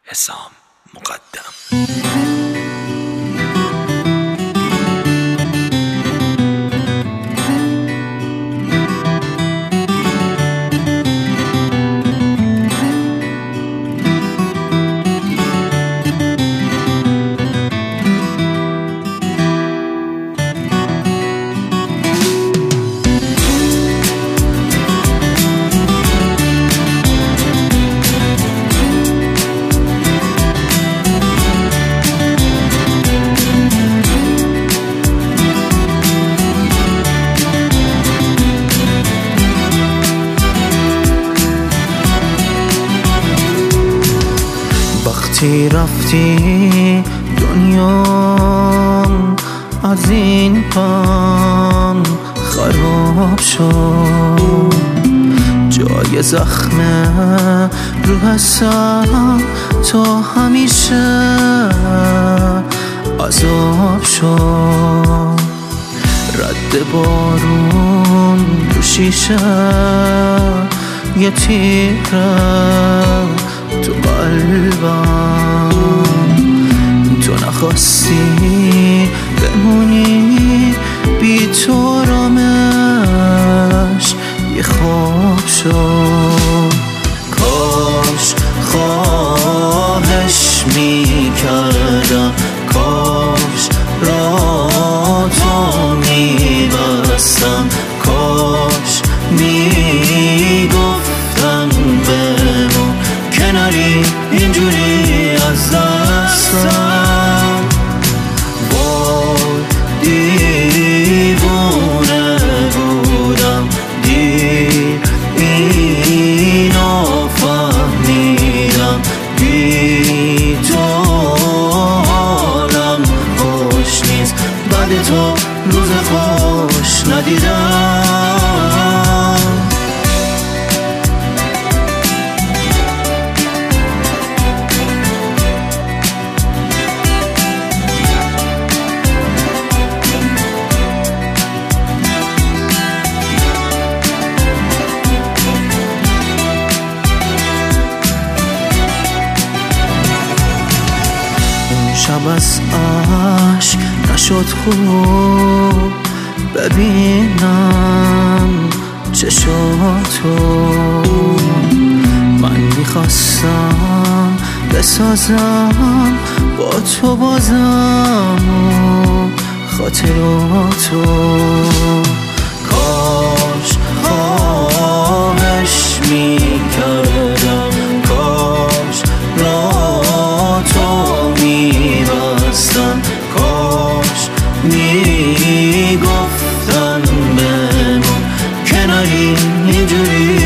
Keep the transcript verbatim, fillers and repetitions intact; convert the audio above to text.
حسام مقدم. وقتی رفتی دنیا از این پام خراب شد، جای زخم رو حسم تا همیشه عذاب شد. رد بارون رو شیشه یه تیره تو قلبم، تو نخواستی بمونی بی تو رامش یه خواب شد. کاش خواهش می کردم، کاش را تو می بستم، کاش می گفتم بمون کناری اینجوری از دستم. وای دیوونه بودم، دیر اینو فهمیدم، بی تو حالم خوش نیست، بعد تو روز خوش ندیدم. شب از عشق نشد خوب ببینم چشاتو، من میخواستم بسازم با تو بازم خاطراتو. کاش خواهش میکردم، کاش را تو میبستم، کاش میگفتم بمون کناری اینجوری